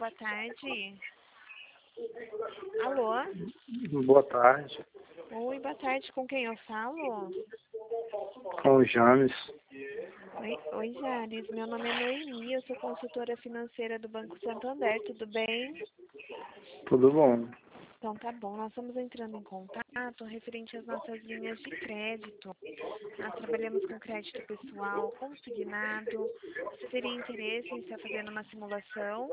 boa tarde. Alô? Boa tarde, Oi, boa tarde. Com quem eu falo? com o James. Oi, Jales. Meu nome é Noemi, eu sou consultora financeira do Banco Santander. Tudo bem? Tudo bom? Então tá bom. Nós estamos entrando em contato referente às nossas linhas de crédito. Nós trabalhamos com crédito pessoal, consignado. Você teria interesse em estar fazendo uma simulação?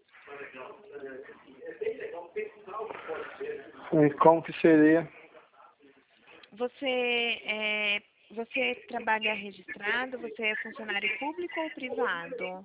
E como que seria? Você trabalha registrado? Você é funcionário público ou privado?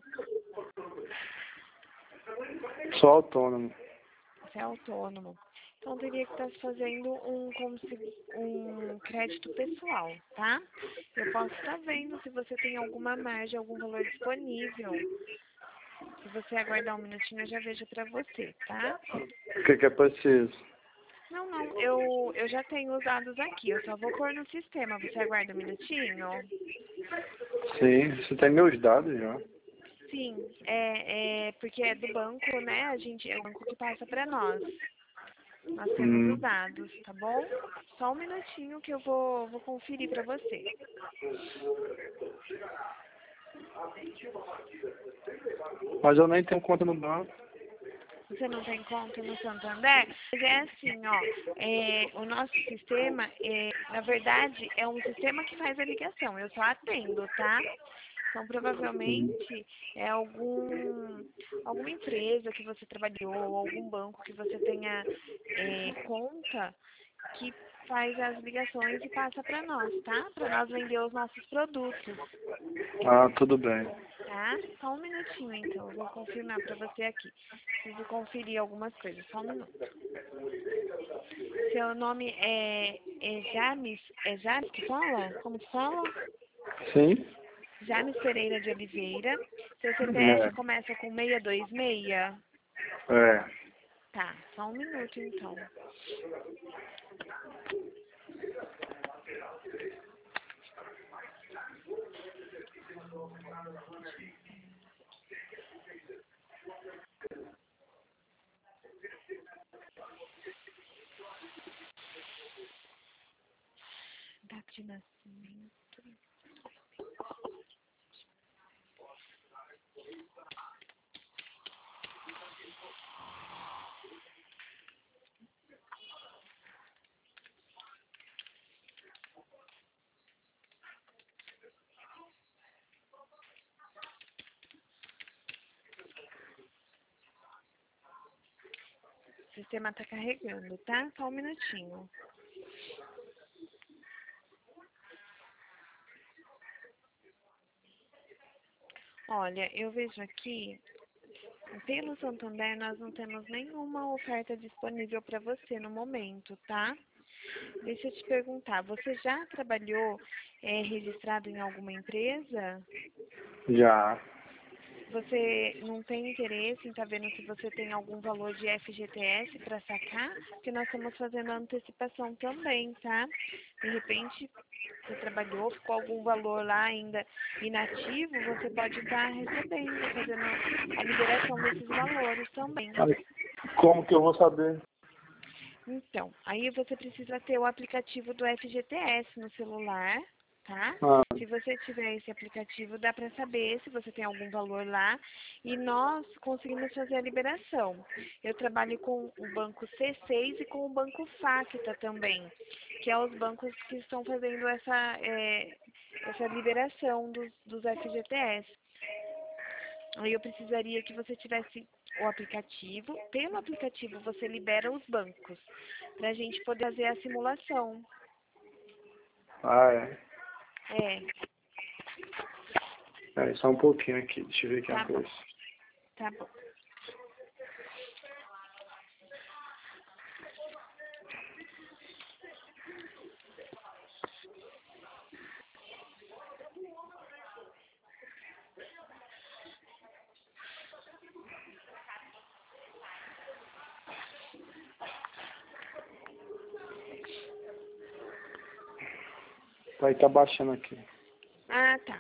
Sou autônomo. Você é autônomo. Então, teria que estar fazendo um crédito pessoal, tá? Eu posso estar vendo se você tem alguma margem, algum valor disponível. Se você aguardar um minutinho, eu já vejo para você, tá? O que é preciso? Não, eu já tenho os dados aqui. Eu só vou pôr no sistema. Você aguarda um minutinho? Sim, você tem meus dados já. Sim, porque é do banco, né? É o banco que passa para nós. Nós temos os dados, tá bom? Só um minutinho que eu vou conferir para você. Mas eu nem tenho conta no banco. Você não tem conta no Santander? Mas é assim, ó, o nosso sistema, na verdade, é um sistema que faz a ligação. Eu só atendo, tá? Então, provavelmente, é alguma empresa que você trabalhou, ou algum banco que você tenha conta, que faz as ligações e passa para nós, tá? Para nós vender os nossos produtos, Ah, tudo bem. tá? Só um minutinho, então. Eu vou confirmar para você aqui. Preciso conferir algumas coisas. Só um minuto. Seu nome é James? É James que fala? Como que fala? Sim? James Pereira de Oliveira. Seu CPF É. começa com 626? É. Tá, só um minuto, então. Data de nascimento. O sistema tá carregando, tá? Só um minutinho. Olha, eu vejo aqui, pelo Santander, nós não temos nenhuma oferta disponível para você no momento, tá? Deixa eu te perguntar, você já trabalhou registrado em alguma empresa? Já. Você não tem interesse em estar vendo se você tem algum valor de FGTS para sacar? Porque nós estamos fazendo a antecipação também, tá? De repente, você trabalhou, ficou algum valor lá ainda inativo, você pode estar recebendo, fazendo a liberação desses valores também. Aí, como que eu vou saber? Então, aí você precisa ter o aplicativo do FGTS no celular, tá? Ah, Se você tiver esse aplicativo, dá para saber se você tem algum valor lá e nós conseguimos fazer a liberação. Eu trabalho com o banco C6 e com o banco Facta também, que é os bancos que estão fazendo essa liberação dos FGTS. Aí eu precisaria que você tivesse o aplicativo. Pelo aplicativo você libera os bancos para a gente poder fazer a simulação. é. É, É, só um pouquinho aqui. Deixa eu ver aqui tá uma bom, coisa. tá bom. Aí tá baixando aqui. Ah, tá.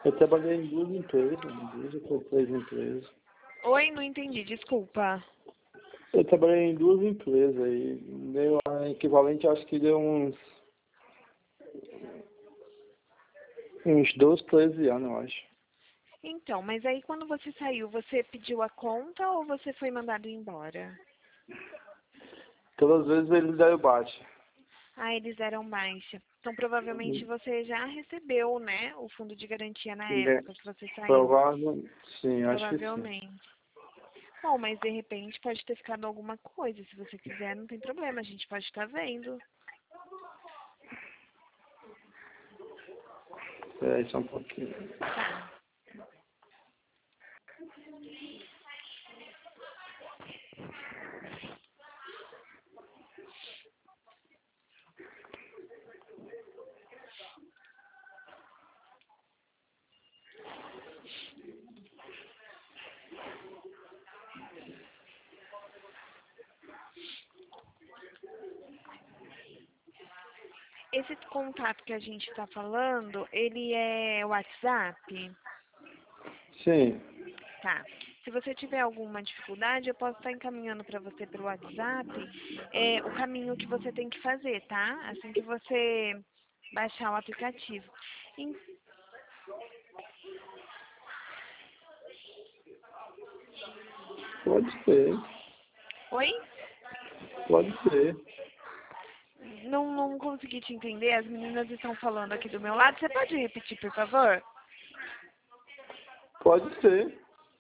Eu trabalhei em duas empresas, duas ou três empresas. Oi, não entendi, desculpa. Eu trabalhei em duas empresas e deu a equivalente, acho que deu uns 12, 13 anos, eu acho. Então, mas aí quando você saiu, você pediu a conta ou você foi mandado embora? Todas as vezes eles deram baixa. Ah, eles deram baixa. Então, provavelmente você já recebeu, né, o fundo de garantia na E é época que você saiu. provável, sim, acho que sim. Provavelmente. Bom, mas de repente pode ter ficado alguma coisa. Se você quiser, não tem problema. A gente pode estar vendo. Espera aí só um pouquinho. Tá. Esse contato que a gente está falando, ele é WhatsApp? Sim, Tá. Se você tiver alguma dificuldade, eu posso estar encaminhando para você pelo WhatsApp o caminho que você tem que fazer, tá? Assim que você baixar o aplicativo. Em- pode ser, Oi? pode ser. Não consegui te entender. As meninas estão falando aqui do meu lado. Você pode repetir, por favor? Pode ser.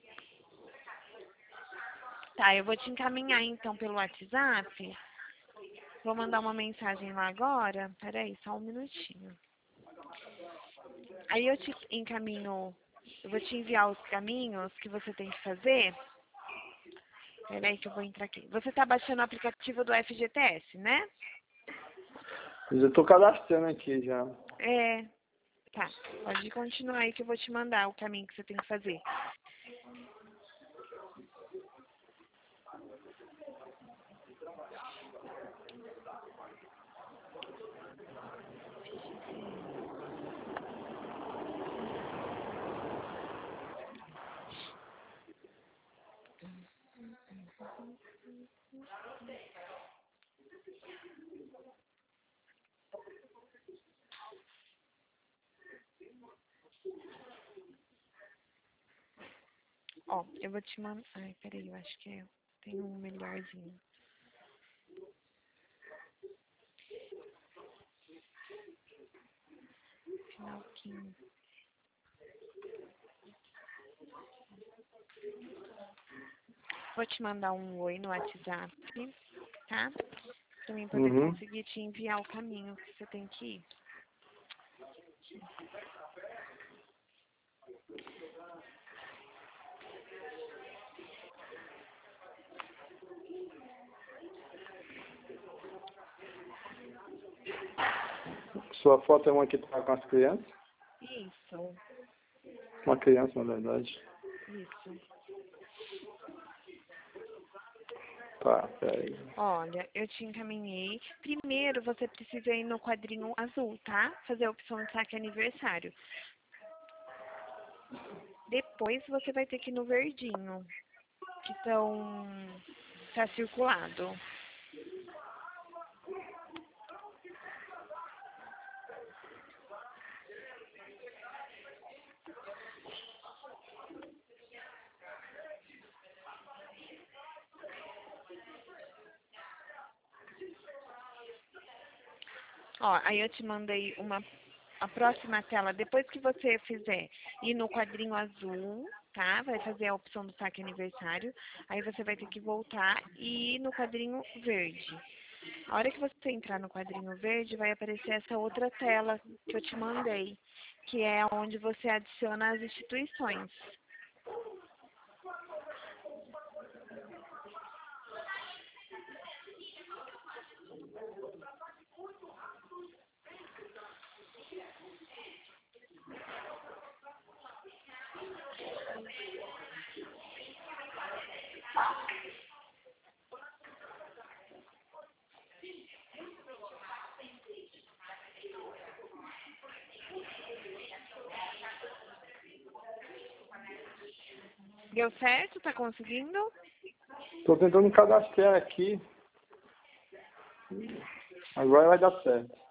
Tá, eu vou te encaminhar então pelo WhatsApp. Vou mandar uma mensagem lá agora. Peraí, só um minutinho. Aí eu te encaminho, eu vou te enviar os caminhos que você tem que fazer. Peraí que eu vou entrar aqui. Você tá baixando o aplicativo do FGTS, né? Mas eu tô cadastrando aqui já. É. Tá, pode continuar aí que eu vou te mandar o caminho que você tem que fazer. Ó, eu vou te mandar. Ai, peraí, eu acho que tem um melhorzinho. Final 15. Vou te mandar um oi no WhatsApp, tá? Pra mim poder Uhum. conseguir te enviar o caminho que você tem que ir. Sua foto é uma que tá com as crianças? Isso, Uma criança, na verdade. isso. Tá, peraí. Olha, eu te encaminhei. Primeiro você precisa ir no quadrinho azul, tá? Fazer a opção de saque aniversário. Depois você vai ter que ir no verdinho, que tá circulado. Ó, aí eu te mandei a próxima tela, depois que você fizer ir no quadrinho azul, tá? Vai fazer a opção do saque aniversário. Aí você vai ter que voltar e ir no quadrinho verde. A hora que você entrar no quadrinho verde, vai aparecer essa outra tela que eu te mandei, que é onde você adiciona as instituições. Deu certo? Tá conseguindo? Tô tentando cadastrar aqui. Agora vai dar certo.